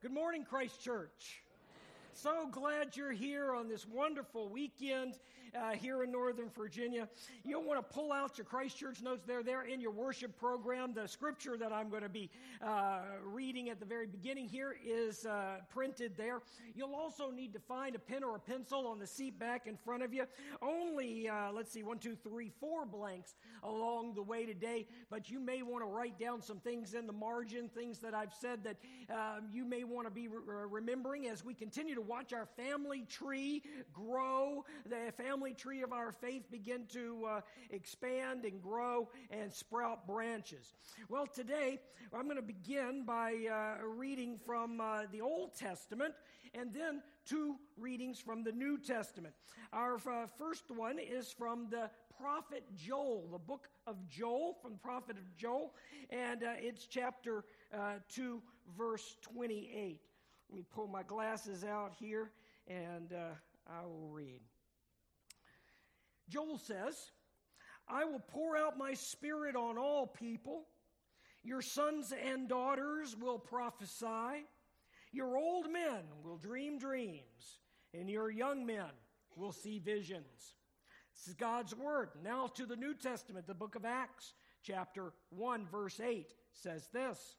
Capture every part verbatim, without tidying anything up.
Good morning, Christ Church. So glad you're here on this wonderful weekend uh, here in Northern Virginia. You'll want to pull out your Christ Church notes. They're there in your worship program. The scripture that I'm going to be uh, reading at the very beginning here is uh, printed there. You'll also need to find a pen or a pencil on the seat back in front of you. Only, uh, let's see, one, two, three, four blanks along the way today, but you may want to write down some things in the margin, things that I've said that um, you may want to be re- remembering as we continue to watch our family tree grow, the family tree of our faith begin to uh, expand and grow and sprout branches. Well, today I'm going to begin by uh, reading from uh, the Old Testament and then two readings from the New Testament. Our uh, first one is from the prophet Joel, the book of Joel, from the prophet of Joel, and uh, it's chapter uh, two, verse twenty-eight. Let me pull my glasses out here, and uh, I will read. Joel says, I will pour out my spirit on all people. Your sons and daughters will prophesy. Your old men will dream dreams, and your young men will see visions. This is God's word. Now to the New Testament, the book of Acts, chapter one, verse eight, says this.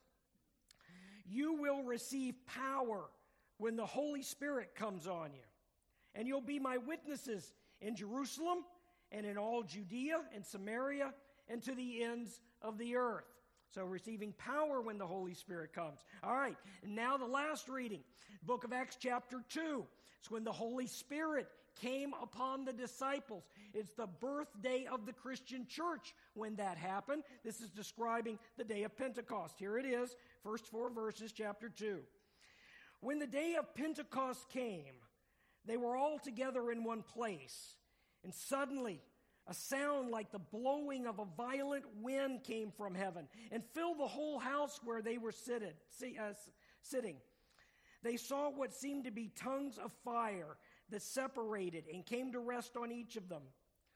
You will receive power when the Holy Spirit comes on you, and you'll be my witnesses in Jerusalem and in all Judea and Samaria and to the ends of the earth. So receiving power when the Holy Spirit comes. All right, and now the last reading, book of Acts chapter two. It's when the Holy Spirit came upon the disciples. It's the birthday of the Christian church when that happened. This is describing the day of Pentecost. Here it is, first four verses, chapter two. When the day of Pentecost came, they were all together in one place, and suddenly a sound like the blowing of a violent wind came from heaven and filled the whole house where they were seated, uh, sitting. They saw what seemed to be tongues of fire that separated and came to rest on each of them.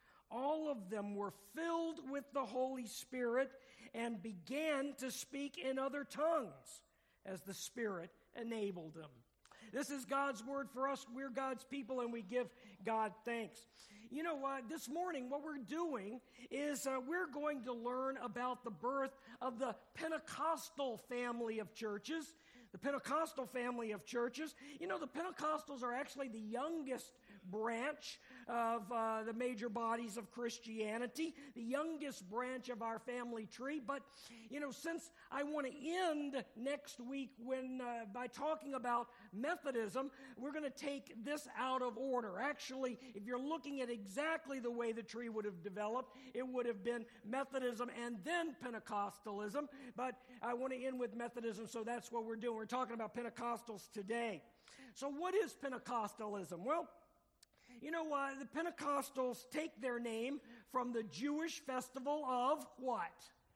All of them were filled with the Holy Spirit and began to speak in other tongues as the Spirit enabled them. This is God's word for us. We're God's people, and we give God thanks. You know what? This morning, what we're doing is uh, we're going to learn about the birth of the Pentecostal family of churches. The Pentecostal family of churches. You know, the Pentecostals are actually the youngest branch of uh, the major bodies of Christianity, the youngest branch of our family tree. But, you know, since I want to end next week when uh, by talking about Methodism, we're going to take this out of order. Actually, if you're looking at exactly the way the tree would have developed, it would have been Methodism and then Pentecostalism. But I want to end with Methodism, so that's what we're doing. We're talking about Pentecostals today. So what is Pentecostalism? Well, you know, uh, the Pentecostals take their name from the Jewish festival of what?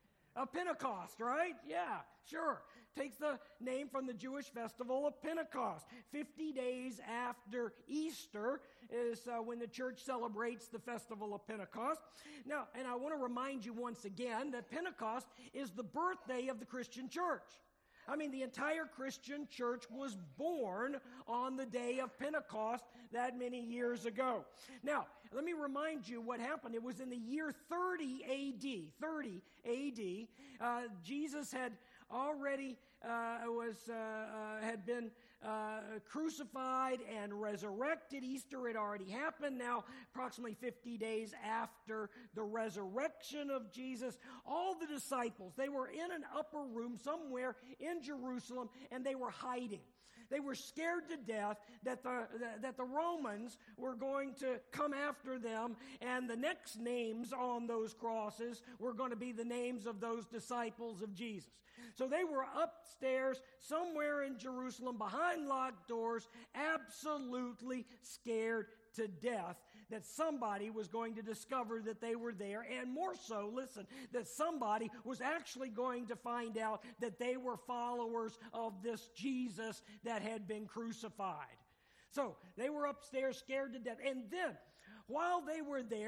Of Pentecost, right? Yeah, sure. Takes the name from the Jewish festival of Pentecost. Fifty days after Easter is uh, when the church celebrates the festival of Pentecost. Now, and I want to remind you once again that Pentecost is the birthday of the Christian church. I mean, the entire Christian church was born on the day of Pentecost that many years ago. Now, let me remind you what happened. It was in the year thirty A D. thirty A D. Uh, Jesus had already uh, was uh, uh, had been uh, crucified and resurrected. Easter had already happened. Now, approximately fifty days after the resurrection of Jesus, all the disciples, they were in an upper room somewhere in Jerusalem, and they were hiding. They were scared to death that the, that the Romans were going to come after them, and the next names on those crosses were going to be the names of those disciples of Jesus. So they were upstairs somewhere in Jerusalem behind locked doors, absolutely scared to death that somebody was going to discover that they were there, and more so, listen, that somebody was actually going to find out that they were followers of this Jesus that had been crucified. So they were upstairs scared to death. And then, while they were there,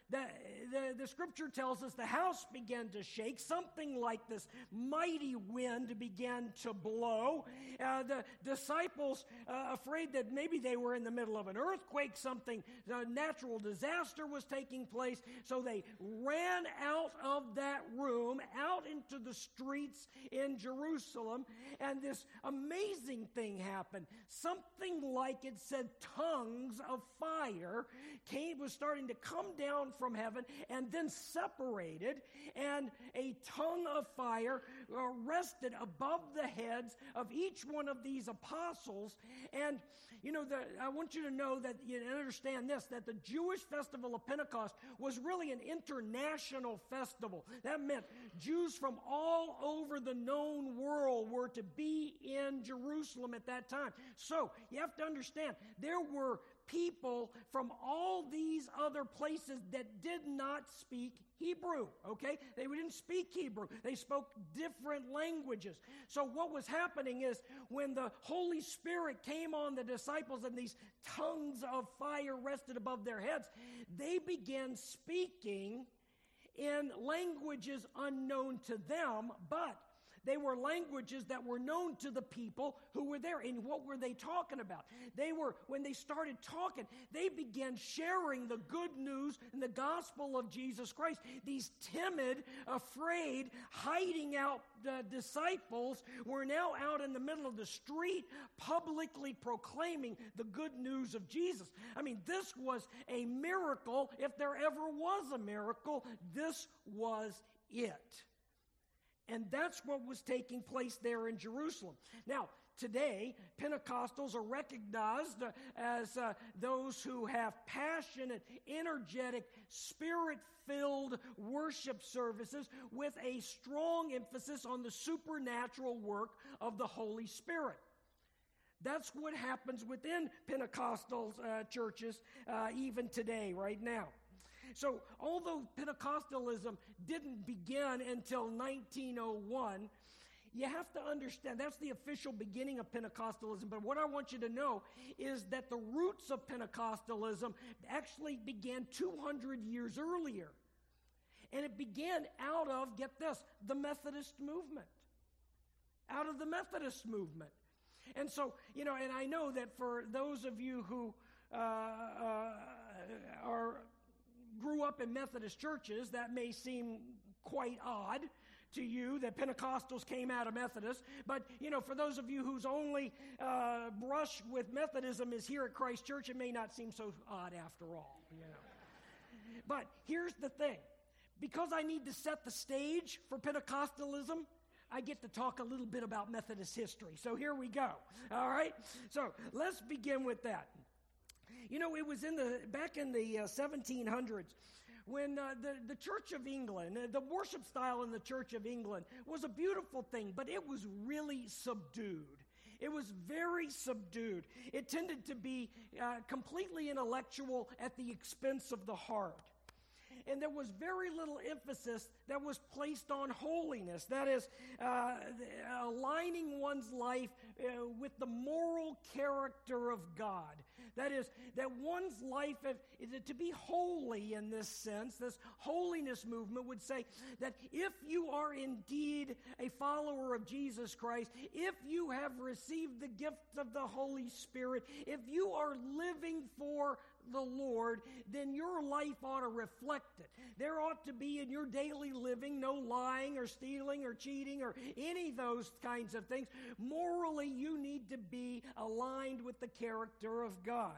the, the, the scripture tells us the house began to shake. Something like this mighty wind began to blow. Uh, the disciples, uh, afraid that maybe they were in the middle of an earthquake, something, a natural disaster was taking place. So they ran out of that room, out into the streets in Jerusalem. And this amazing thing happened. Something like it said tongues of fire came, was starting to come down from heaven and then separated, and a tongue of fire uh, rested above the heads of each one of these apostles. And you know, the, I want you to know that you understand this, that the Jewish festival of Pentecost was really an international festival. That meant Jews from all over the known world were to be in Jerusalem at that time. So you have to understand, there were people from all these other places that did not speak Hebrew, okay? They didn't speak Hebrew. They spoke different languages. So what was happening is when the Holy Spirit came on the disciples and these tongues of fire rested above their heads, they began speaking in languages unknown to them, but they were languages that were known to the people who were there. And what were they talking about? They were, when they started talking, they began sharing the good news and the gospel of Jesus Christ. These timid, afraid, hiding out uh, disciples were now out in the middle of the street, publicly proclaiming the good news of Jesus. I mean, this was a miracle. If there ever was a miracle, this was it. And that's what was taking place there in Jerusalem. Now, today, Pentecostals are recognized uh, as uh, those who have passionate, energetic, spirit-filled worship services with a strong emphasis on the supernatural work of the Holy Spirit. That's what happens within Pentecostal uh, churches uh, even today, right now. So, although Pentecostalism didn't begin until nineteen oh one, you have to understand that's the official beginning of Pentecostalism. But what I want you to know is that the roots of Pentecostalism actually began two hundred years earlier. And it began out of, get this, the Methodist movement. Out of the Methodist movement. And so, you know, and I know that for those of you who uh, uh, are... grew up in Methodist churches, that may seem quite odd to you that Pentecostals came out of Methodists. But, you know, for those of you whose only uh, brush with Methodism is here at Christ Church, it may not seem so odd after all, you know. But here's the thing. Because I need to set the stage for Pentecostalism, I get to talk a little bit about Methodist history. So here we go, all right? So let's begin with that. You know, it was in the back in the uh, seventeen hundreds when uh, the, the Church of England, uh, the worship style in the Church of England was a beautiful thing, but it was really subdued. It was very subdued. It tended to be uh, completely intellectual at the expense of the heart. And there was very little emphasis that was placed on holiness. That is, uh, aligning one's life uh, with the moral character of God. That is, that one's life, is to be holy in this sense, this holiness movement would say that if you are indeed a follower of Jesus Christ, if you have received the gift of the Holy Spirit, if you are living for the Lord, then your life ought to reflect it. There ought to be in your daily living no lying or stealing or cheating or any of those kinds of things. Morally, you need to be aligned with the character of God.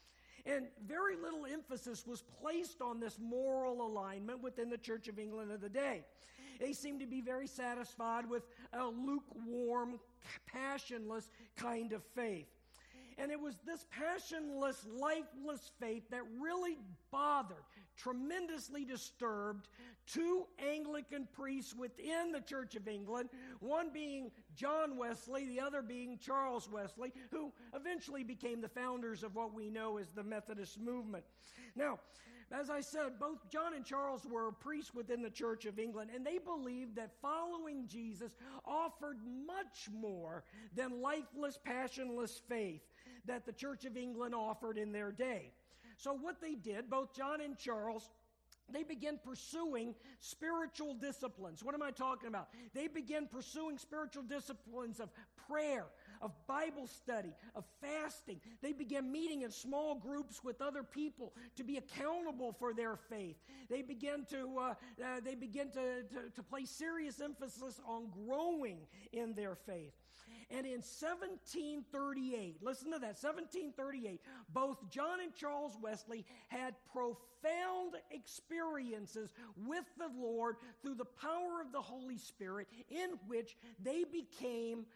And very little emphasis was placed on this moral alignment within the Church of England of the day. They seemed to be very satisfied with a lukewarm, passionless kind of faith. And it was this passionless, lifeless faith that really bothered, tremendously disturbed two Anglican priests within the Church of England, one being John Wesley, the other being Charles Wesley, who eventually became the founders of what we know as the Methodist movement. Now, as I said, both John and Charles were priests within the Church of England, and they believed that following Jesus offered much more than lifeless, passionless faith that the Church of England offered in their day. So what they did, both John and Charles, they begin pursuing spiritual disciplines. What am I talking about? They begin pursuing spiritual disciplines of prayer, of Bible study, of fasting. They began meeting in small groups with other people to be accountable for their faith. They begin to uh, uh, they begin to, to, to place serious emphasis on growing in their faith. And in seventeen thirty-eight, listen to that, seventeen thirty-eight, both John and Charles Wesley had profound experiences with the Lord through the power of the Holy Spirit, in which they became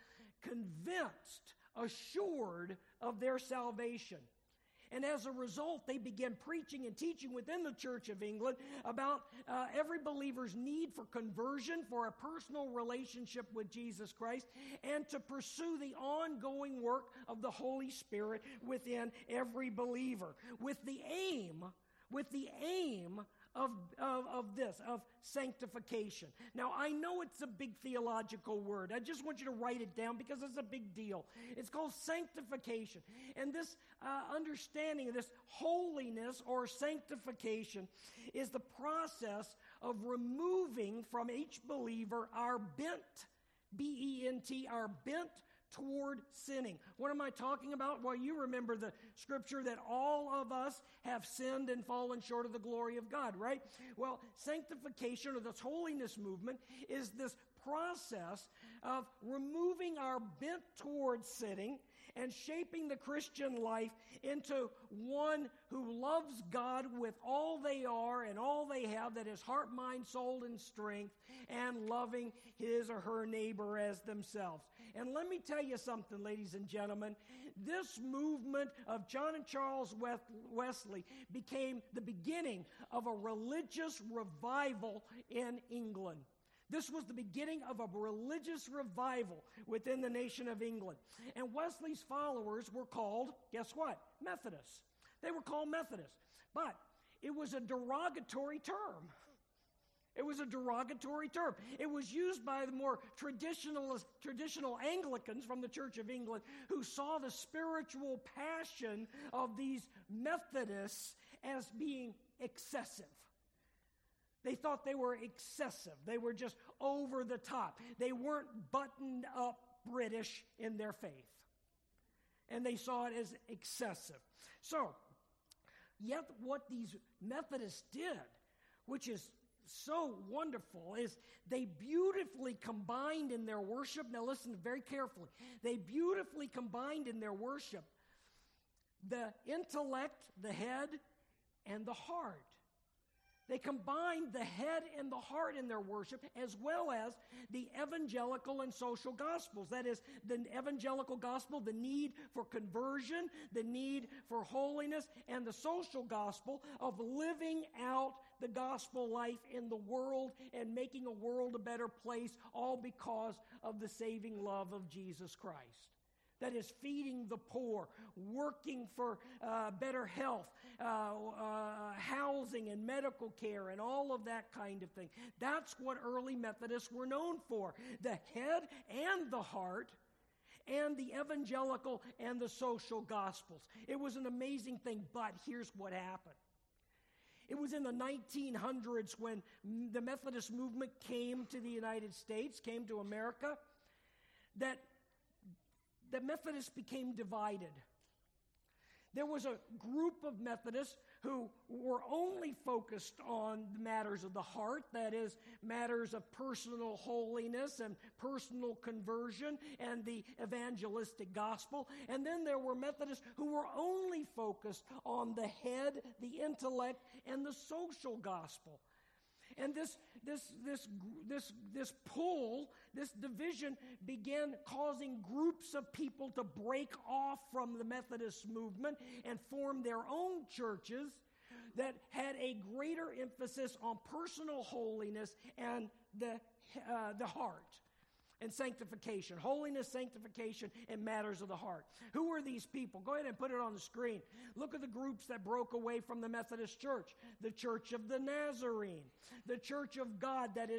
convinced, assured of their salvation. And as a result, they began preaching and teaching within the Church of England about uh, every believer's need for conversion, for a personal relationship with Jesus Christ, and to pursue the ongoing work of the Holy Spirit within every believer, with the aim, with the aim Of, of, of this, of sanctification. Now, I know it's a big theological word. I just want you to write it down because it's a big deal. It's called sanctification. And this uh, understanding of this holiness or sanctification is the process of removing from each believer our bent, B E N T, our bent toward sinning. What am I talking about? Well, you remember the scripture that all of us have sinned and fallen short of the glory of God, right? Well, sanctification, or this holiness movement, is this process of removing our bent towards sinning and shaping the Christian life into one who loves God with all they are and all they have, that is heart, mind, soul, and strength, and loving his or her neighbor as themselves. And let me tell you something, ladies and gentlemen. This movement of John and Charles Wesley became the beginning of a religious revival in England. This was the beginning of a religious revival within the nation of England. And Wesley's followers were called, guess what? Methodists. They were called Methodists. But it was a derogatory term. It was a derogatory term. It was used by the more traditional, traditional Anglicans from the Church of England, who saw the spiritual passion of these Methodists as being excessive. They thought they were excessive. They were just over the top. They weren't buttoned up British in their faith. And they saw it as excessive. So, yet what these Methodists did, which is so wonderful, is they beautifully combined in their worship. Now listen very carefully. They beautifully combined in their worship the intellect, the head, and the heart. They combined the head and the heart in their worship, as well as the evangelical and social gospels. That is, the evangelical gospel, the need for conversion, the need for holiness, and the social gospel of living out the gospel life in the world and making a world a better place, all because of the saving love of Jesus Christ. That is, feeding the poor, working for uh, better health, uh, uh, housing and medical care, and all of that kind of thing. That's what early Methodists were known for. The head and the heart, and the evangelical and the social gospels. It was an amazing thing, but here's what happened. It was in the nineteen hundreds when the Methodist movement came to the United States, came to America, that the Methodists became divided. There was a group of Methodists who were only focused on matters of the heart, that is, matters of personal holiness and personal conversion and the evangelistic gospel. And then there were Methodists who were only focused on the head, the intellect, and the social gospel. And this, this, this, this, this pull, this division began causing groups of people to break off from the Methodist movement and form their own churches that had a greater emphasis on personal holiness and the, uh, the heart. And sanctification, holiness, sanctification, and matters of the heart. Who are these people? Go ahead and put it on the screen. Look at the groups that broke away from the Methodist Church. The Church of the Nazarene, the Church of God, that is the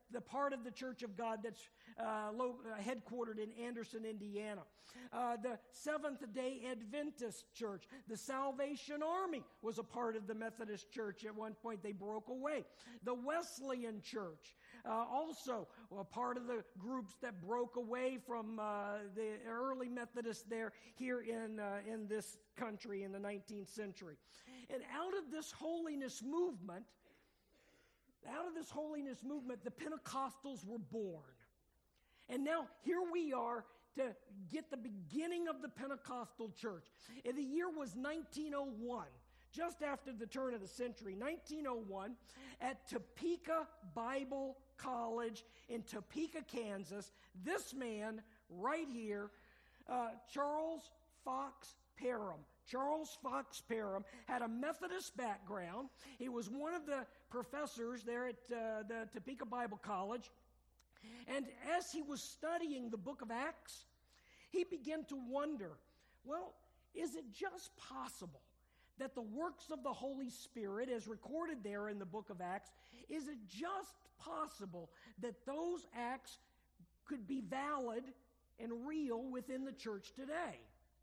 the part of the Church of God that's uh, lo- uh, headquartered in Anderson, Indiana. Uh, the Seventh-day Adventist Church. The Salvation Army was a part of the Methodist Church. At one point, they broke away. The Wesleyan Church, uh, also a part of the groups that broke away from uh, the early Methodists there here in, uh, in this country in the nineteenth century. And out of this holiness movement, out of this holiness movement, the Pentecostals were born. And now here we are to get the beginning of the Pentecostal church. And the year was nineteen oh one, just after the turn of the century, nineteen oh one, at Topeka Bible College in Topeka, Kansas. This man right here, uh, Charles Fox Parham. Charles Fox Parham had a Methodist background. He was one of the professors there at uh, the Topeka Bible College. And as he was studying the book of Acts, he began to wonder, well, is it just possible that the works of the Holy Spirit, as recorded there in the book of Acts, is it just possible that those acts could be valid and real within the church today?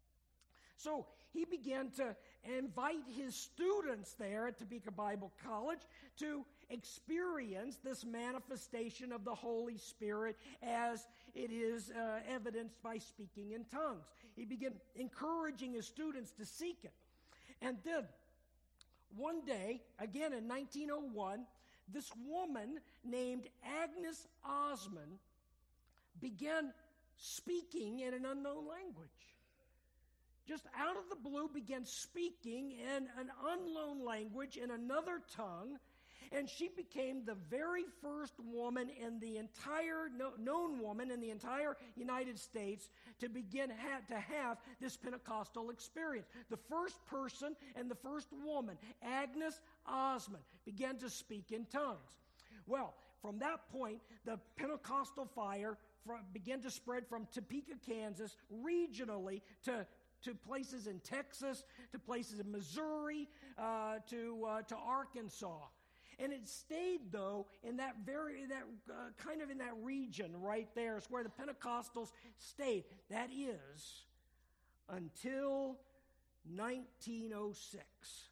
So he began to invite his students there at Topeka Bible College to experience this manifestation of the Holy Spirit as it is uh, evidenced by speaking in tongues. He began encouraging his students to seek it. And then one day, again in nineteen oh one, this woman named Agnes Osmond began speaking in an unknown language. Just out of the blue began speaking in an unknown language, in another tongue, and she became the very first woman in the entire, known woman in the entire United States to begin ha- to have this Pentecostal experience. The first person and the first woman, Agnes Osmond, began to speak in tongues. Well, from that point, the Pentecostal fire from, began to spread from Topeka, Kansas, regionally to to places in Texas, to places in Missouri, uh, to uh, to Arkansas, and it stayed though in that very that uh, kind of in that region right there. It's where the Pentecostals stayed. That is until nineteen oh six,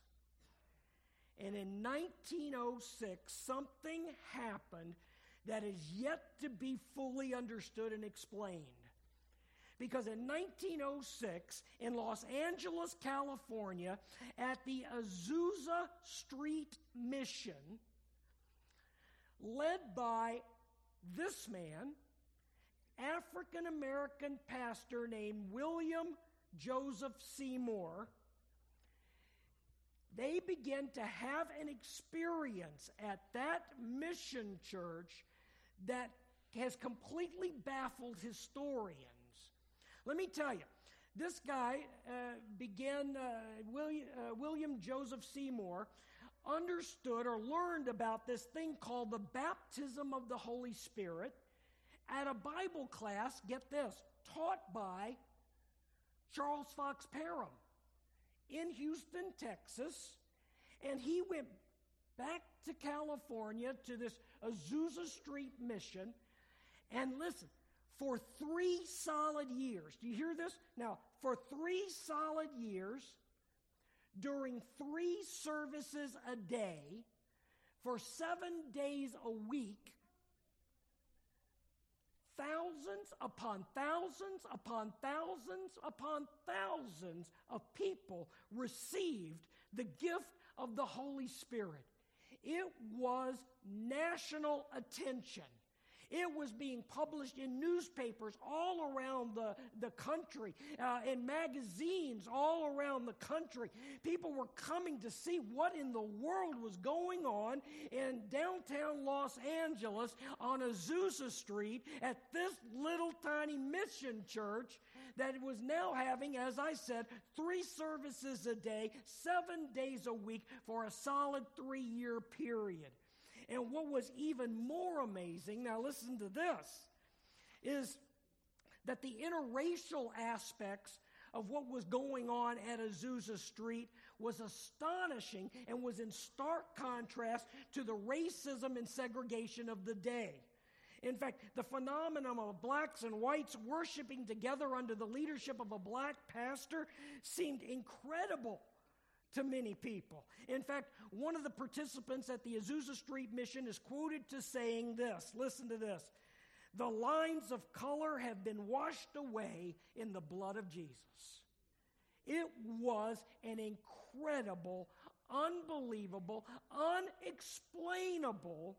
and in nineteen oh six something happened that is yet to be fully understood and explained. Because in nineteen oh six, in Los Angeles, California, at the Azusa Street Mission, led by this man, African-American pastor named William Joseph Seymour, they began to have an experience at that mission church that has completely baffled historians. Let me tell you, this guy uh, began, uh, William, uh, William Joseph Seymour understood or learned about this thing called the baptism of the Holy Spirit at a Bible class, get this, taught by Charles Fox Parham in Houston, Texas. And he went back to California to this Azusa Street mission. And listen, for three solid years, do you hear this? Now, for three solid years, during three services a day, for seven days a week, thousands upon thousands upon thousands upon thousands of people received the gift of the Holy Spirit. It was national attention. It was being published in newspapers all around the, the country, uh, in magazines all around the country. People were coming to see what in the world was going on in downtown Los Angeles on Azusa Street at this little tiny mission church that was now having, as I said, three services a day, seven days a week for a solid three-year period. And what was even more amazing, now listen to this, is that the interracial aspects of what was going on at Azusa Street was astonishing and was in stark contrast to the racism and segregation of the day. In fact, the phenomenon of blacks and whites worshiping together under the leadership of a black pastor seemed incredible to many people. In fact, one of the participants at the Azusa Street Mission is quoted to saying this. Listen to this. "The lines of color have been washed away in the blood of Jesus." It was an incredible, unbelievable, unexplainable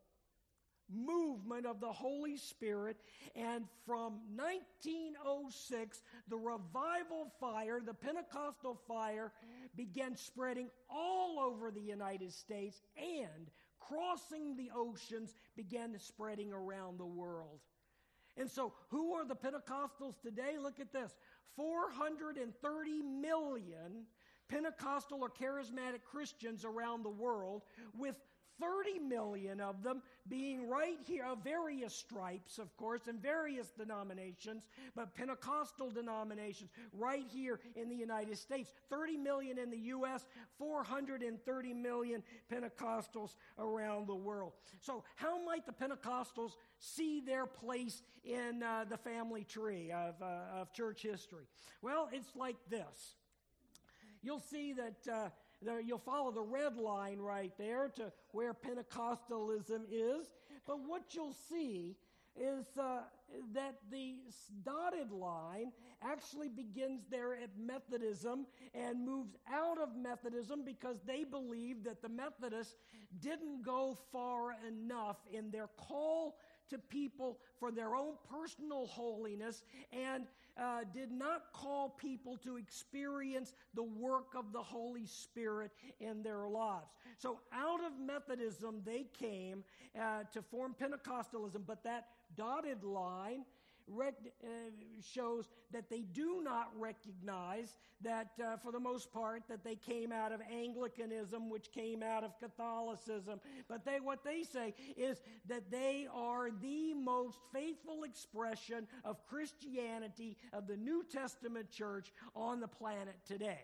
movement of the Holy Spirit. And from nineteen oh six, the revival fire, the Pentecostal fire, began spreading all over the United States, and crossing the oceans, began spreading around the world. And so, who are the Pentecostals today? Look at this. four hundred thirty million Pentecostal or charismatic Christians around the world, with thirty million of them being right here, of various stripes, of course, and various denominations, but Pentecostal denominations right here in the United States. thirty million in the U S, four hundred thirty million Pentecostals around the world. So how might the Pentecostals see their place in uh, the family tree of, uh, of church history? Well, it's like this. You'll see that uh, there, you'll follow the red line right there to where Pentecostalism is. But what you'll see is uh, that the dotted line actually begins there at Methodism and moves out of Methodism because they believe that the Methodists didn't go far enough in their call to people for their own personal holiness, and uh, did not call people to experience the work of the Holy Spirit in their lives. So out of Methodism they came uh, to form Pentecostalism, but that dotted line rec- uh, shows that they do not recognize that, uh, for the most part, that they came out of Anglicanism, which came out of Catholicism. But they, what they say is that they are the most faithful expression of Christianity, of the New Testament church on the planet today.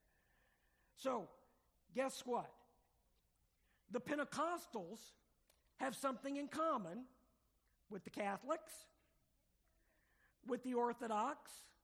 So, guess what? The Pentecostals have something in common with the Catholics, with the Orthodox,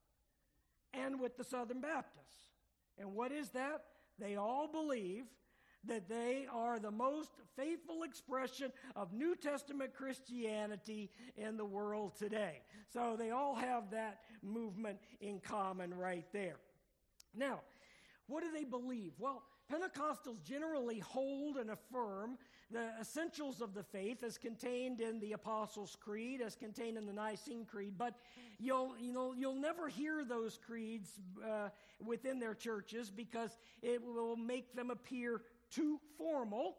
and with the Southern Baptists. And what is that? They all believe that they are the most faithful expression of New Testament Christianity in the world today. So they all have that movement in common right there. Now, what do they believe? Well, Pentecostals generally hold and affirm the essentials of the faith as contained in the Apostles' Creed, as contained in the Nicene Creed, but you'll you know you'll never hear those creeds uh, within their churches because it will make them appear too formal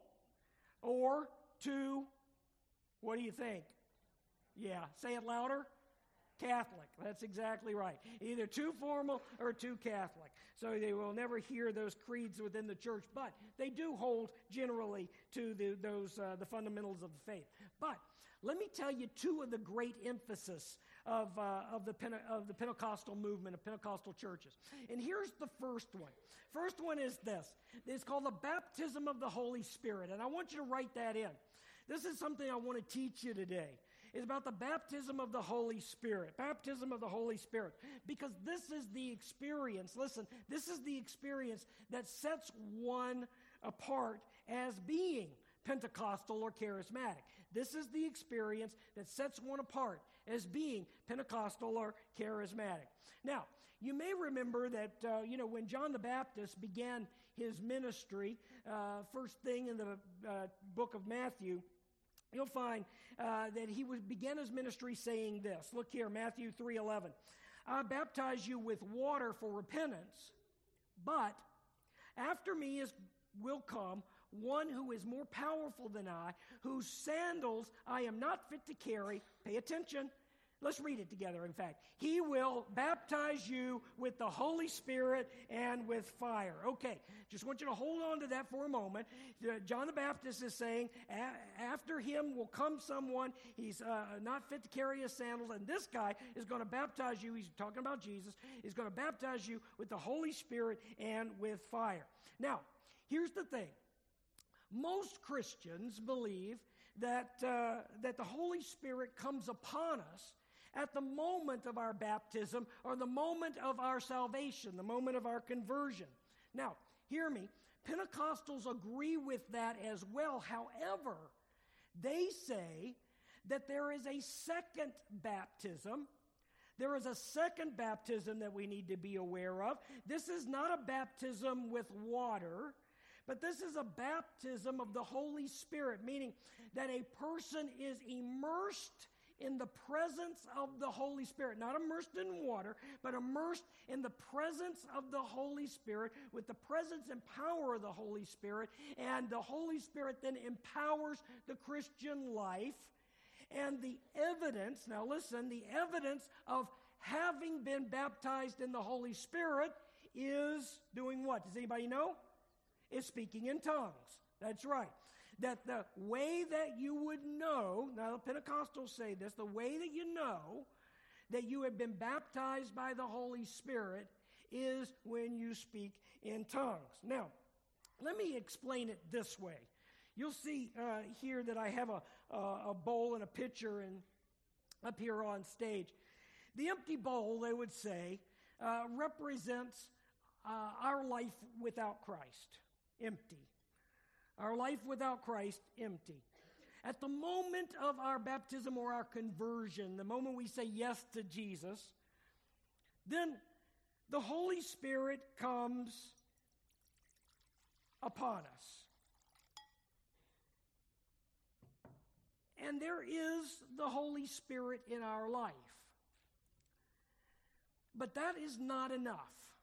or too, what do you think? Yeah, say it louder. Catholic. That's exactly right. Either too formal or too Catholic. So they will never hear those creeds within the church, but they do hold generally to the, those uh, the fundamentals of the faith. But let me tell you two of the great emphasis of uh, of the Pente- of the Pentecostal movement, of Pentecostal churches. And here's the first one. First one is this. It's called the baptism of the Holy Spirit, and I want you to write that in. This is something I want to teach you today. Is about the baptism of the Holy Spirit. Baptism of the Holy Spirit. Because this is the experience, listen, this is the experience that sets one apart as being Pentecostal or charismatic. This is the experience that sets one apart as being Pentecostal or charismatic. Now, you may remember that, uh, you know, when John the Baptist began his ministry, uh, first thing in the uh, book of Matthew, you'll find uh, that he would begin his ministry saying this. Look here, Matthew three eleven. I baptize you with water for repentance, but after me is will come one who is more powerful than I, whose sandals I am not fit to carry. Pay attention. Let's read it together, in fact. He will baptize you with the Holy Spirit and with fire. Okay, just want you to hold on to that for a moment. John the Baptist is saying, after him will come someone, he's uh, not fit to carry his sandals, and this guy is going to baptize you, he's talking about Jesus, is going to baptize you with the Holy Spirit and with fire. Now, here's the thing. Most Christians believe that, uh, that the Holy Spirit comes upon us at the moment of our baptism or the moment of our salvation, the moment of our conversion. Now, hear me, Pentecostals agree with that as well. However, they say that there is a second baptism. There is a second baptism that we need to be aware of. This is not a baptism with water, but this is a baptism of the Holy Spirit, meaning that a person is immersed in the presence of the Holy Spirit. Not immersed in water, but immersed in the presence of the Holy Spirit, with the presence and power of the Holy Spirit. And the Holy Spirit then empowers the Christian life. And the evidence, now listen, the evidence of having been baptized in the Holy Spirit is doing what? Does anybody know? Is speaking in tongues. That's right. That the way that you would know, now the Pentecostals say this, the way that you know that you have been baptized by the Holy Spirit is when you speak in tongues. Now, let me explain it this way. You'll see uh, here that I have a, a, a bowl and a pitcher and up here on stage. The empty bowl, they would say, uh, represents uh, our life without Christ. Empty. Our life without Christ, empty. At the moment of our baptism or our conversion, the moment we say yes to Jesus, then the Holy Spirit comes upon us. And there is the Holy Spirit in our life. But that is not enough.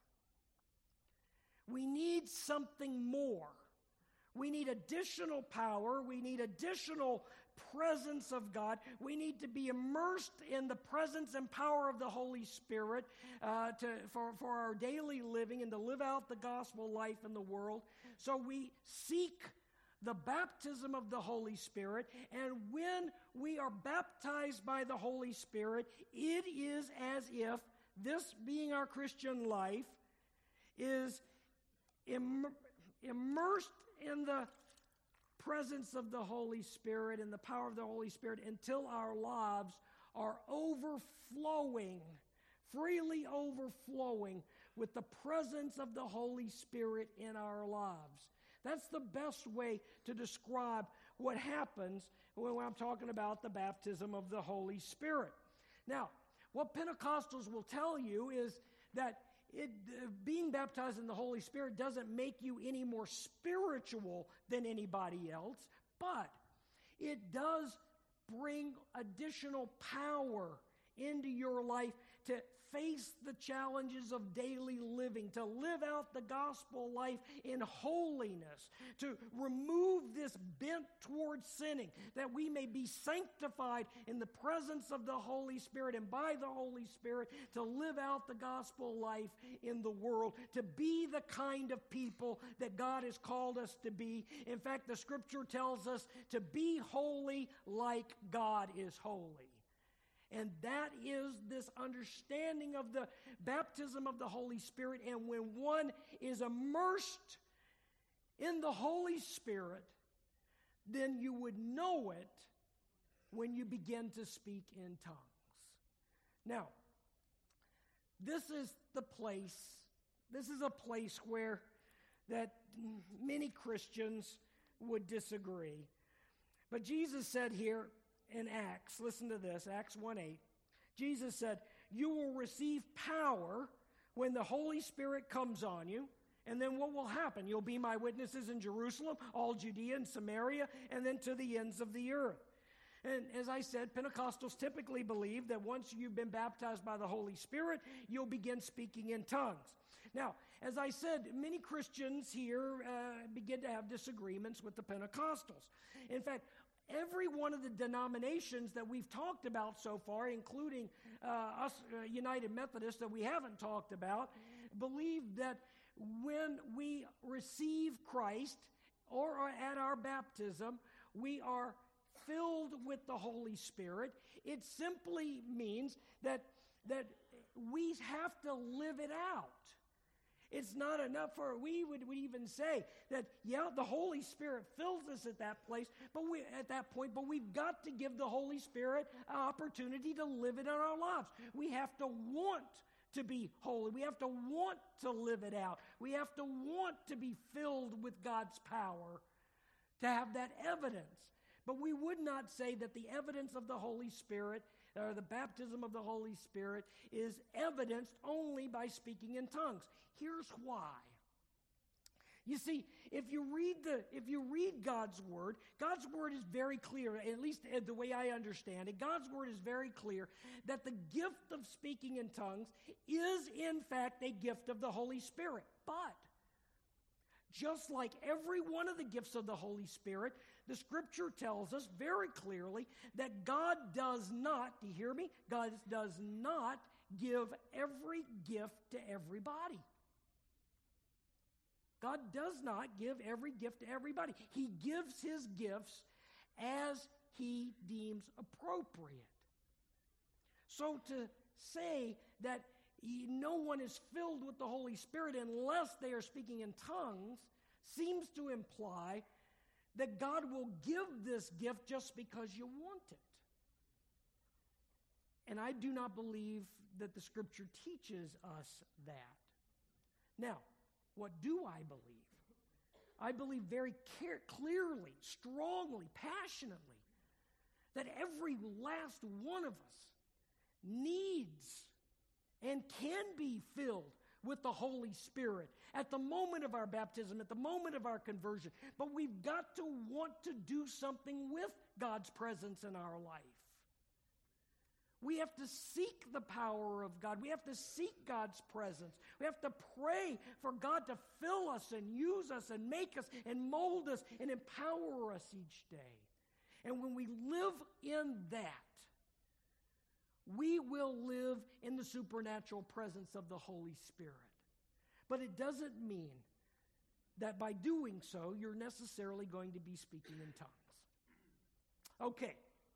We need something more. We need additional power. We need additional presence of God. We need to be immersed in the presence and power of the Holy Spirit uh, to, for, for our daily living and to live out the gospel life in the world. So we seek the baptism of the Holy Spirit, and when we are baptized by the Holy Spirit, it is as if this being our Christian life is Im- immersed in the presence of the Holy Spirit and the power of the Holy Spirit until our lives are overflowing, freely overflowing with the presence of the Holy Spirit in our lives. That's the best way to describe what happens when I'm talking about the baptism of the Holy Spirit. Now, what Pentecostals will tell you is that It, uh, being baptized in the Holy Spirit doesn't make you any more spiritual than anybody else, but it does bring additional power into your life to face the challenges of daily living, to live out the gospel life in holiness, to remove this bent towards sinning, that we may be sanctified in the presence of the Holy Spirit and by the Holy Spirit to live out the gospel life in the world, to be the kind of people that God has called us to be. In fact, the Scripture tells us to be holy like God is holy. And that is this understanding of the baptism of the Holy Spirit. And when one is immersed in the Holy Spirit, then you would know it when you begin to speak in tongues. Now, this is the place, this is a place where that many Christians would disagree. But Jesus said here, in Acts, listen to this, Acts one eight. Jesus said, you will receive power when the Holy Spirit comes on you. And then what will happen? You'll be my witnesses in Jerusalem, all Judea and Samaria, and then to the ends of the earth. And as I said, Pentecostals typically believe that once you've been baptized by the Holy Spirit, you'll begin speaking in tongues. Now, as I said, many Christians here uh, begin to have disagreements with the Pentecostals. In fact, every one of the denominations that we've talked about so far, including uh, us uh, United Methodists that we haven't talked about, believe that when we receive Christ or at our baptism, we are filled with the Holy Spirit. It simply means that, that we have to live it out. It's not enough for, we would we even say that, yeah, the Holy Spirit fills us at that place, but we at that point, but we've got to give the Holy Spirit an opportunity to live it in our lives. We have to want to be holy. We have to want to live it out. We have to want to be filled with God's power to have that evidence. But we would not say that the evidence of the Holy Spirit or the baptism of the Holy Spirit is evidenced only by speaking in tongues. Here's why. You see, if you read the if you read God's word, God's word is very clear, at least the way I understand it. God's word is very clear that the gift of speaking in tongues is in fact a gift of the Holy Spirit. But just like every one of the gifts of the Holy Spirit, the Scripture tells us very clearly that God does not, do you hear me? God does not give every gift to everybody. God does not give every gift to everybody. He gives his gifts as he deems appropriate. So to say that no one is filled with the Holy Spirit unless they are speaking in tongues seems to imply that God will give this gift just because you want it. And I do not believe that the Scripture teaches us that. Now, what do I believe? I believe very care- clearly, strongly, passionately that every last one of us needs and can be filled with the Holy Spirit at the moment of our baptism, at the moment of our conversion. But we've got to want to do something with God's presence in our life. We have to seek the power of God. We have to seek God's presence. We have to pray for God to fill us and use us and make us and mold us and empower us each day. And when we live in that, we will live in the supernatural presence of the Holy Spirit. But it doesn't mean that by doing so, you're necessarily going to be speaking in tongues. Okay.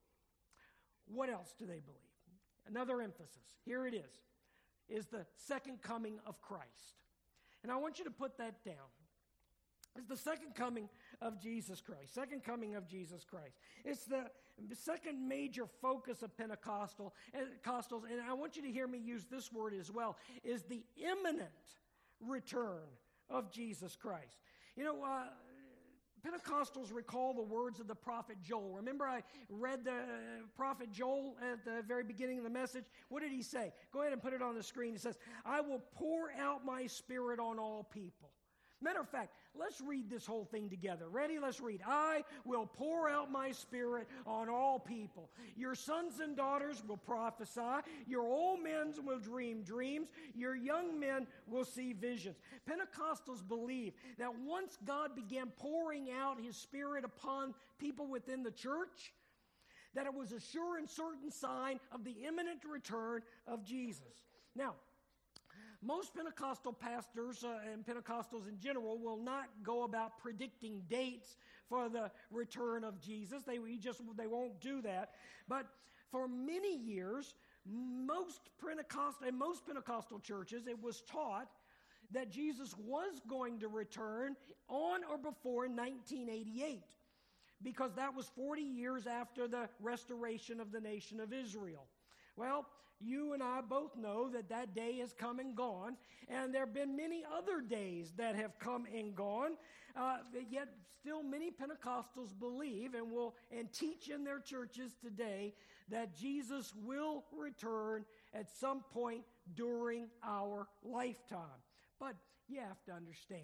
What else do they believe? Another emphasis. Here it is. Is the second coming of Christ. And I want you to put that down. It's the second coming of Jesus Christ. Second coming of Jesus Christ. It's the second major focus of Pentecostal, Pentecostals, and I want you to hear me use this word as well, is the imminent return of Jesus Christ. You know, uh, Pentecostals recall the words of the prophet Joel. Remember I read the uh, prophet Joel at the very beginning of the message? What did he say? Go ahead and put it on the screen. He says, I will pour out my spirit on all people. Matter of fact, let's read this whole thing together. Ready? Let's read. I will pour out my spirit on all people. Your sons and daughters will prophesy. Your old men will dream dreams. Your young men will see visions. Pentecostals believe that once God began pouring out his spirit upon people within the church, that it was a sure and certain sign of the imminent return of Jesus. Now, most Pentecostal pastors uh, and Pentecostals in general will not go about predicting dates for the return of Jesus. They we just they won't do that. But for many years, most Pentecostal in most Pentecostal churches, it was taught that Jesus was going to return on or before nineteen eighty-eight, because that was forty years after the restoration of the nation of Israel. Well, you and I both know that that day has come and gone, and there have been many other days that have come and gone, uh, yet still many Pentecostals believe and will and teach in their churches today that Jesus will return at some point during our lifetime. But you have to understand,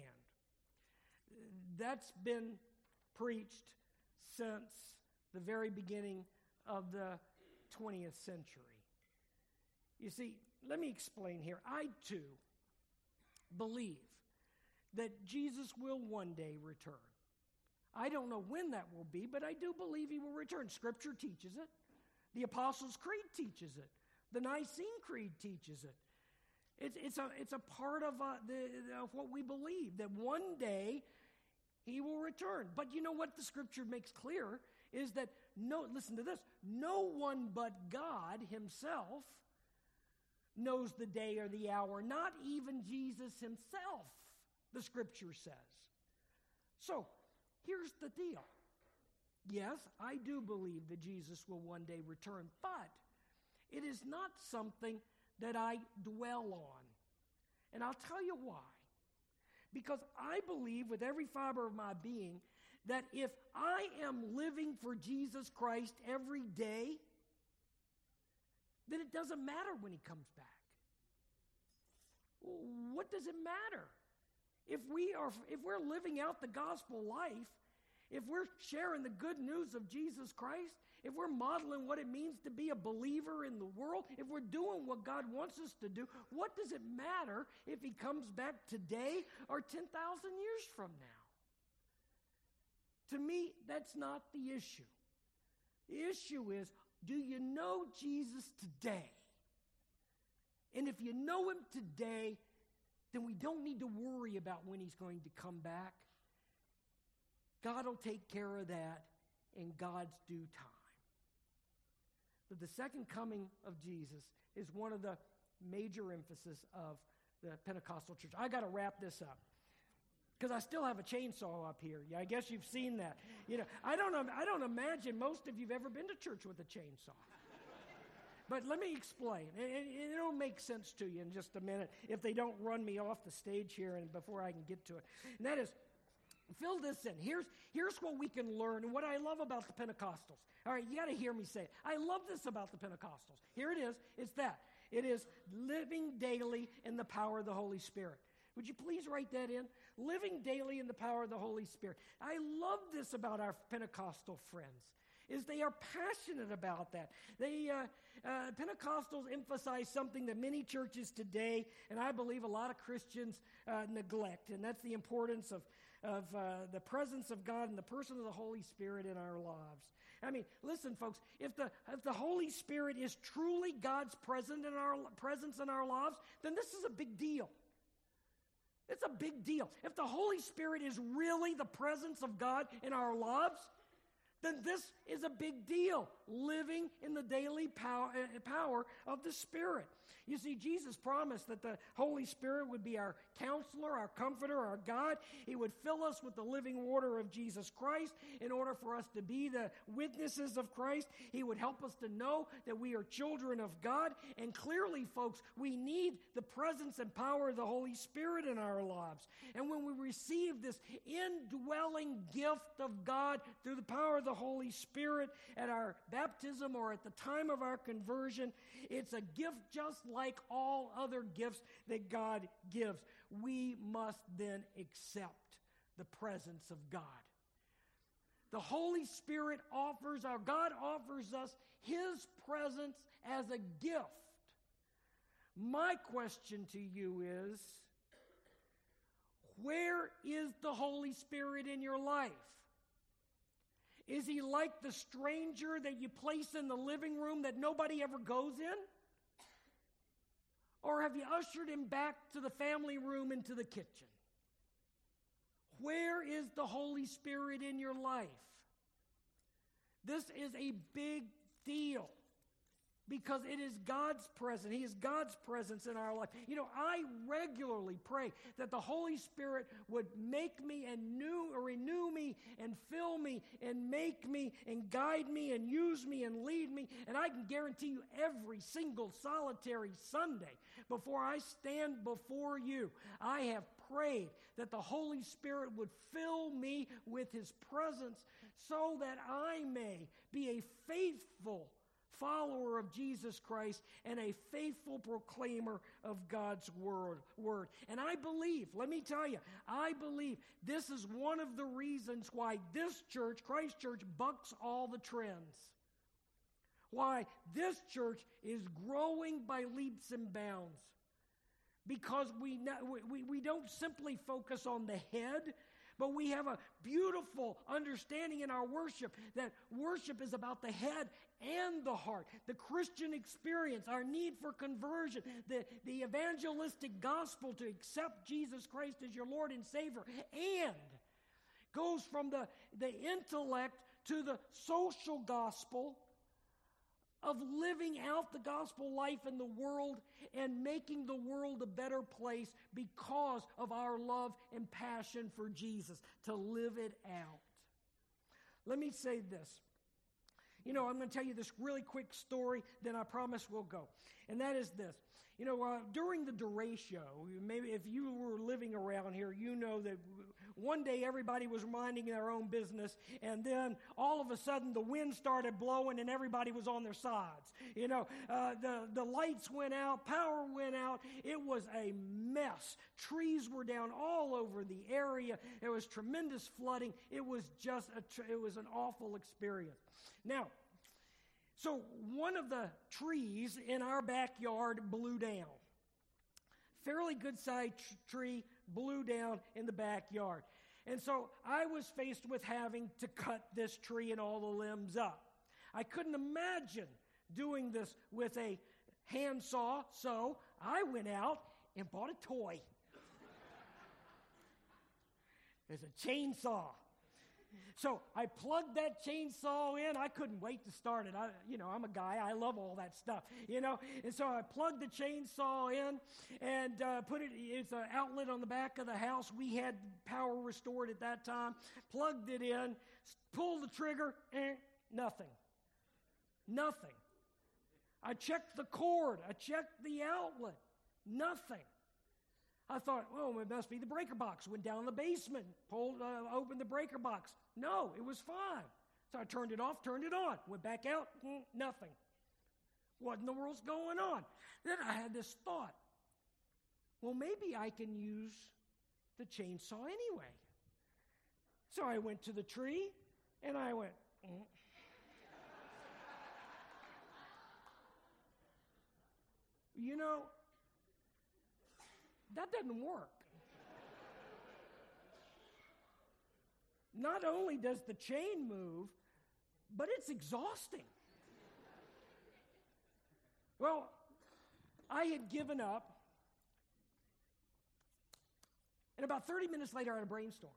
that's been preached since the very beginning of the twentieth century. You see, let me explain here. I, too, believe that Jesus will one day return. I don't know when that will be, but I do believe he will return. Scripture teaches it. The Apostles' Creed teaches it. The Nicene Creed teaches it. It's, it's, a, it's a part of, uh, the, of what we believe, that one day he will return. But you know what the Scripture makes clear is that, no, listen to this, no one but God himself knows the day or the hour, not even Jesus himself, the scripture says. So, here's the deal. Yes, I do believe that Jesus will one day return, but it is not something that I dwell on. And I'll tell you why. Because I believe with every fiber of my being that if I am living for Jesus Christ every day, then it doesn't matter when he comes back. What does it matter? If we are, if we're living out the gospel life, if we're sharing the good news of Jesus Christ, if we're modeling what it means to be a believer in the world, if we're doing what God wants us to do, what does it matter if he comes back today or ten thousand years from now? To me, that's not the issue. The issue is, do you know Jesus today? And if you know him today, then we don't need to worry about when he's going to come back. God will take care of that in God's due time. But the second coming of Jesus is one of the major emphasis of the Pentecostal church. I got to wrap this up because I still have a chainsaw up here. Yeah, I guess you've seen that. You know, I don't. I don't imagine most of you've ever been to church with a chainsaw. But let me explain. It, it, it'll make sense to you in just a minute if they don't run me off the stage here and before I can get to it. And that is, fill this in. Here's, here's what we can learn and what I love about the Pentecostals. All right, you got to hear me say it. I love this about the Pentecostals. Here it is. It's that. It is living daily in the power of the Holy Spirit. Would you please write that in? Living daily in the power of the Holy Spirit. I love this about our Pentecostal friends, is they are passionate about that. They uh, uh, Pentecostals emphasize something that many churches today, and I believe a lot of Christians uh, neglect, and that's the importance of, of uh, the presence of God and the person of the Holy Spirit in our lives. I mean, listen, folks, if the if the Holy Spirit is truly God's presence in our presence in our lives, then this is a big deal. It's a big deal. If the Holy Spirit is really the presence of God in our lives, then this is a big deal, living in the daily power, uh, power of the Spirit. You see, Jesus promised that the Holy Spirit would be our counselor, our comforter, our God. He would fill us with the living water of Jesus Christ in order for us to be the witnesses of Christ. He would help us to know that we are children of God. And clearly, folks, we need the presence and power of the Holy Spirit in our lives. And when we receive this indwelling gift of God through the power of the Holy Spirit at our baptism or at the time of our conversion, it's a gift just like all other gifts that God gives. We must then accept the presence of God. The Holy Spirit offers, our God offers us his presence as a gift. My question to you is, where is the Holy Spirit in your life? Is he like the stranger that you place in the living room that nobody ever goes in? Or have you ushered him back to the family room into the kitchen? Where is the Holy Spirit in your life? This is a big deal because it is God's presence. He is God's presence in our life. You know, I regularly pray that the Holy Spirit would make me and new, or renew me and fill me and make me and guide me and use me and lead me. And I can guarantee you every single solitary Sunday before I stand before you, I have prayed that the Holy Spirit would fill me with his presence so that I may be a faithful follower of Jesus Christ and a faithful proclaimer of God's word, word. And I believe, let me tell you, I believe this is one of the reasons why this church, Christ Church, bucks all the trends. Why this church is growing by leaps and bounds. Because we, we, we don't simply focus on the head, but we have a beautiful understanding in our worship that worship is about the head and the heart. The Christian experience, our need for conversion, the, the evangelistic gospel to accept Jesus Christ as your Lord and Savior, and goes from the, the intellect to the social gospel of living out the gospel life in the world and making the world a better place because of our love and passion for Jesus, to live it out. Let me say this. You know, I'm going to tell you this really quick story, then I promise we'll go. And that is this. You know, uh, during the derecho, maybe if you were living around here, you know that one day everybody was minding their own business, and then all of a sudden the wind started blowing and everybody was on their sides. You know, uh, the, the lights went out, power went out. It was a mess. Trees were down all over the area. There was tremendous flooding. It was just, a tr- it was an awful experience. Now, so one of the trees in our backyard blew down. Fairly good-sized tr- tree blew down in the backyard. And so I was faced with having to cut this tree and all the limbs up. I couldn't imagine doing this with a handsaw, so I went out and bought a toy. There's a chainsaw. So I plugged that chainsaw in. I couldn't wait to start it. I, you know, I'm a guy. I love all that stuff, you know. And so I plugged the chainsaw in and uh, put it, it's an outlet on the back of the house. We had power restored at that time. Plugged it in, pulled the trigger, eh, nothing. Nothing. I checked the cord. I checked the outlet. Nothing. I thought, oh, it must be the breaker box. Went down in the basement, pulled, uh, opened the breaker box. No, it was fine. So I turned it off, turned it on. Went back out, mm, nothing. What in the world's going on? Then I had this thought. Well, maybe I can use the chainsaw anyway. So I went to the tree, and I went, mm. You know, that doesn't work. Not only does the chain move, but it's exhausting. Well, I had given up, and about thirty minutes later I had a brainstorm.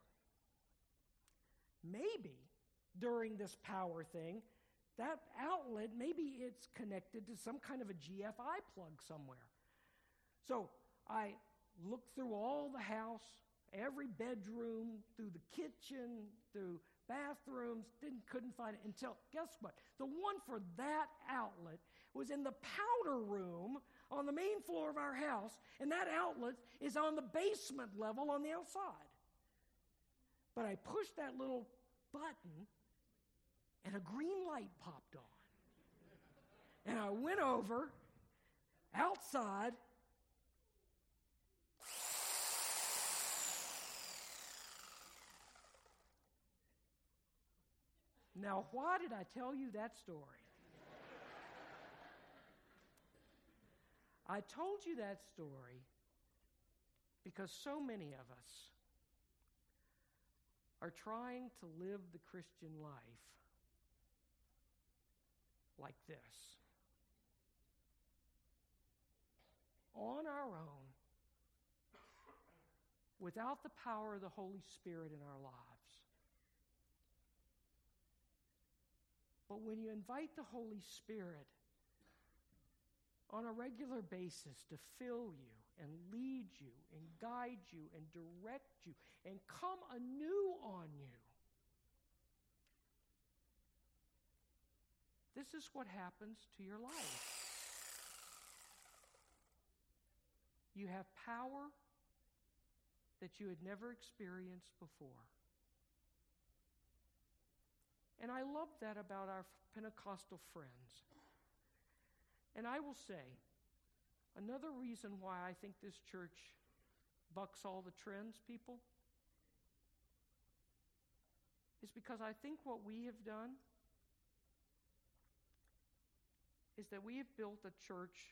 Maybe during this power thing, that outlet, maybe it's connected to some kind of a G F I plug somewhere. So I looked through all the house, every bedroom, through the kitchen, through bathrooms, didn't, couldn't find it until, guess what? The one for that outlet was in the powder room on the main floor of our house, and that outlet is on the basement level on the outside. But I pushed that little button, and a green light popped on. And I went over, outside, now, why did I tell you that story? I told you that story because so many of us are trying to live the Christian life like this. On our own, without the power of the Holy Spirit in our lives. But when you invite the Holy Spirit on a regular basis to fill you and lead you and guide you and direct you and come anew on you, this is what happens to your life. You have power that you had never experienced before. And I love that about our Pentecostal friends. And I will say, another reason why I think this church bucks all the trends, people, is because I think what we have done is that we have built a church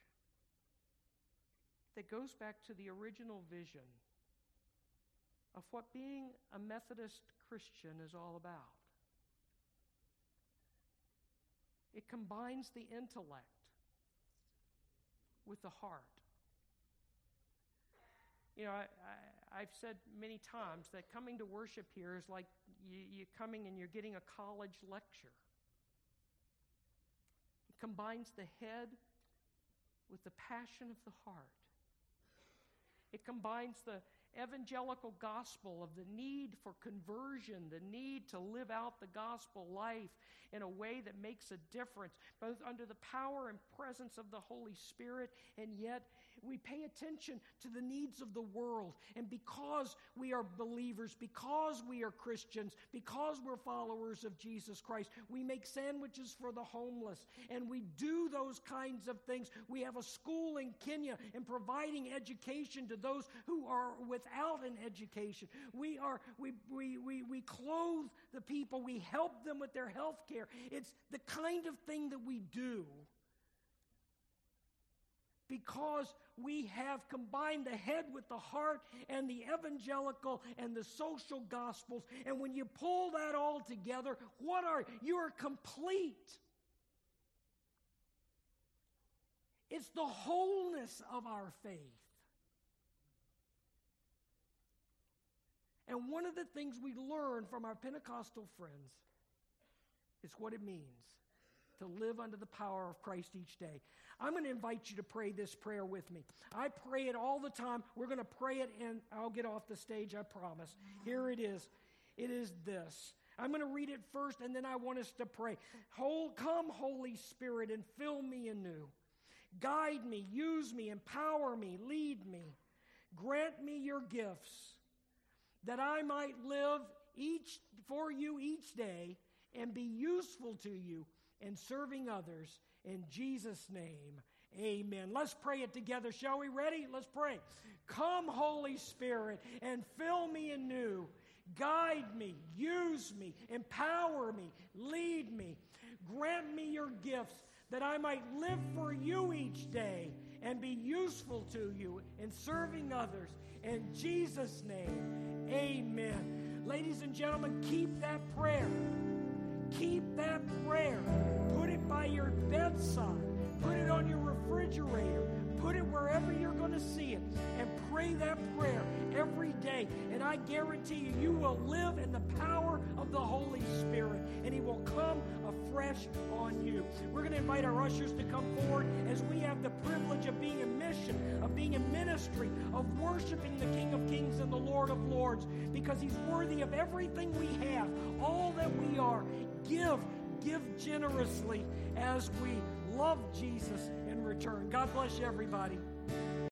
that goes back to the original vision of what being a Methodist Christian is all about. It combines the intellect with the heart. You know, I, I, I've said many times that coming to worship here is like you, you're coming and you're getting a college lecture. You combines the head with the passion of the heart. It combines the evangelical gospel of the need for conversion, the need to live out the gospel life in a way that makes a difference, both under the power and presence of the Holy Spirit, and yet we pay attention to the needs of the world. And because we are believers, because we are Christians, because we're followers of Jesus Christ, we make sandwiches for the homeless, and we do those kinds of things. We have a school in Kenya in providing education to those who are without an education. We are we we we we clothe the people. We help them with their health care. It's the kind of thing that we do because we have combined the head with the heart and the evangelical and the social gospels. And when you pull that all together, what are you are complete. It's the wholeness of our faith. And one of the things we learn from our Pentecostal friends is what it means to live under the power of Christ each day. I'm going to invite you to pray this prayer with me. I pray it all the time. We're going to pray it, and I'll get off the stage, I promise. Here it is. It is this. I'm going to read it first, and then I want us to pray. Come, Holy Spirit, and fill me anew. Guide me, use me, empower me, lead me. Grant me your gifts, that I might live each for you each day and be useful to you in serving others. In Jesus' name, amen. Let's pray it together, shall we? Ready? Let's pray. Come, Holy Spirit, and fill me anew. Guide me, use me, empower me, lead me. Grant me your gifts, that I might live for you each day and be useful to you in serving others. In Jesus' name, amen. Ladies and gentlemen, keep that prayer. Keep that prayer. Put it by your bedside. Put it on your refrigerator. Put it wherever you're going to see it. And pray that prayer every day. And I guarantee you, you will live in the power of the Holy Spirit. And He will come afresh on you. We're going to invite our ushers to come forward as we have the privilege of being in mission, of being in ministry, of worshiping the King of Kings and the Lord of Lords, because He's worthy of everything we have, all that we are. Give, give generously as we love Jesus in return. God bless you, everybody.